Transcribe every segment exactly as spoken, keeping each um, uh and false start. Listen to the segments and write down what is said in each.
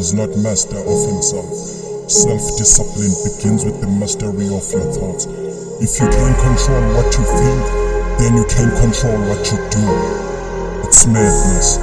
is not master of himself. Self-discipline begins with the mastery of your thoughts. If you can't control what you think, then you can't control what you do. It's madness.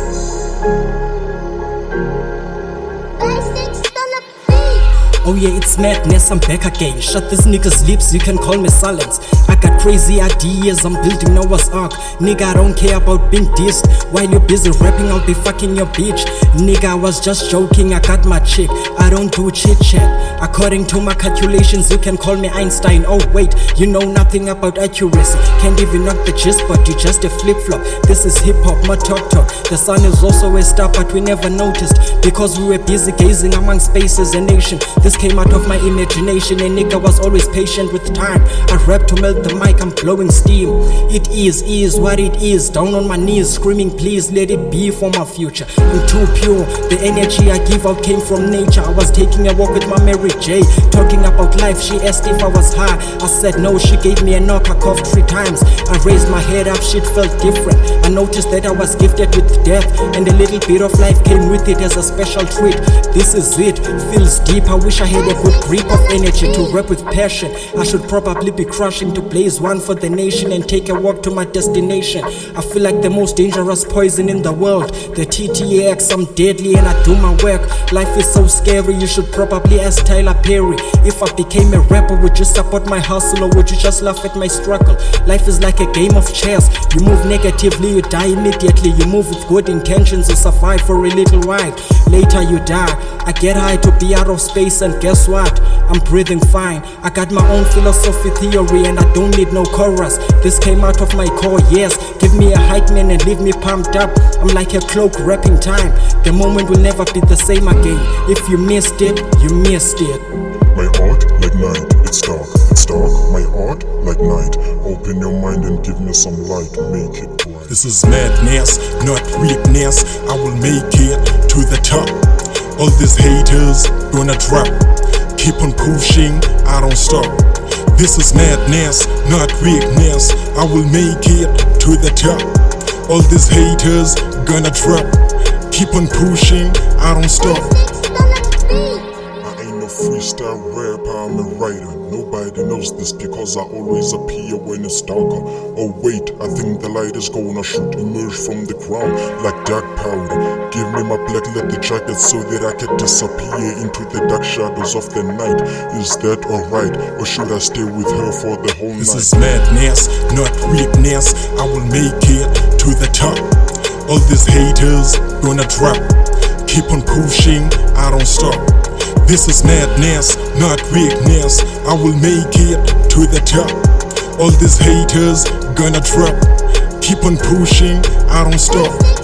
Oh yeah, it's madness, I'm back again. Shut this nigga's lips, you can call me silence. I got crazy ideas, I'm building Noah's Ark. Nigga, I don't care about being dissed. While you're busy rapping, I'll be fucking your bitch. Nigga, I was just joking, I got my chick. I don't do chit chat. According to my calculations, you can call me Einstein. Oh wait, you know nothing about accuracy. Can't even knock the gist, but you just a flip-flop. This is hip-hop, my talk-talk. The sun is also a star, but we never noticed, because we were busy gazing among spaces and nation. This came out of my imagination, and nigga was always patient with time. I rap to melt the mic, I'm blowing steam. It is, is what it is. Down on my knees, screaming please let it be for my future. I'm too pure, the energy I give out came from nature. I was taking a walk with my Mary J, talking about life. She asked if I was high, I said no. She gave me a knock, I coughed three times. I raised my head up, shit felt different. I noticed that I was gifted with death, and a little bit of life came with it as a special treat. This is it, feels deep. I wish I had a good grip of energy to rap with passion. I should probably be crushing to blaze one for the nation and take a walk to my destination. I feel like the most dangerous poison in the world, the T T X. I'm deadly and I do my work. Life is so scary, you should probably ask Tyler Perry. If I became a rapper, would you support my hustle or would you just laugh at my struggle? Life is like a game of chess. You move negatively, you die immediately. You move with good intentions, you survive for a little while. Later you die. I get high to be out of space, and guess what? I'm breathing fine. I got my own philosophy theory and I don't need no chorus. This came out of my core, yes. Give me a hype man and leave me pumped up. I'm like a cloak rapping time. The moment will never be the same again. If you missed it, you missed it. My art like night, it's dark, it's dark. My art like night. Open your mind and give me some light, make it bright. This is madness, not weakness. I will make it to the top. All these haters gonna drop. Keep on pushing, I don't stop. This is madness, not weakness. I will make it to the top. All these haters gonna drop. Keep on pushing, I don't stop. I ain't no freestyle rapper, I'm a writer. Nobody knows this because I always appear when it's darker. Oh wait, I think the light is gonna shoot emerge from the ground like dark powder. Give me my black leather jacket so that I can disappear into the dark shadows of the night. Is that alright, or should I stay with her for the whole this night? This is madness, not weakness. I will make it to the top. All these haters gonna drop. Keep on pushing, I don't stop. This is madness, not weakness. I will make it to the top. All these haters gonna drop. Keep on pushing, I don't stop.